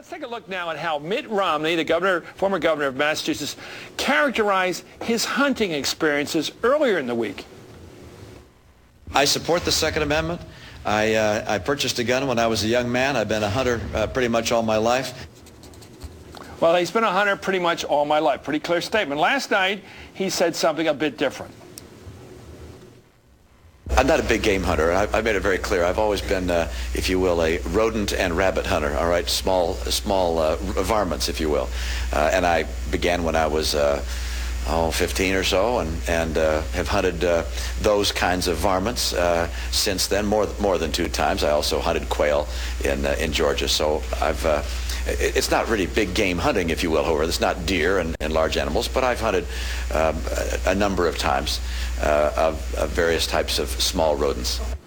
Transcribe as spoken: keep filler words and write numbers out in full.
Let's take a look now at how Mitt Romney, the governor, former governor of Massachusetts, characterized his hunting experiences earlier in the week. I support the Second Amendment. I, uh, I purchased a gun when I was a young man. I've been a hunter uh, pretty much all my life. Well, he's been a hunter pretty much all my life. Pretty clear statement. Last night, he said something a bit different. I'm not a big game hunter. I, I made it very clear. I've always been, uh, if you will, a rodent and rabbit hunter. All right, small, small uh, varmints, if you will. Uh, and I began when I was, uh, oh, fifteen or so, and and uh, have hunted uh, those kinds of varmints uh, since then, more more than two times. I also hunted quail in uh, in Georgia. So I've. Uh, It's not really big game hunting, if you will, however. It's not deer and, and large animals, but I've hunted um, a, a number of times uh, of, of various types of small rodents.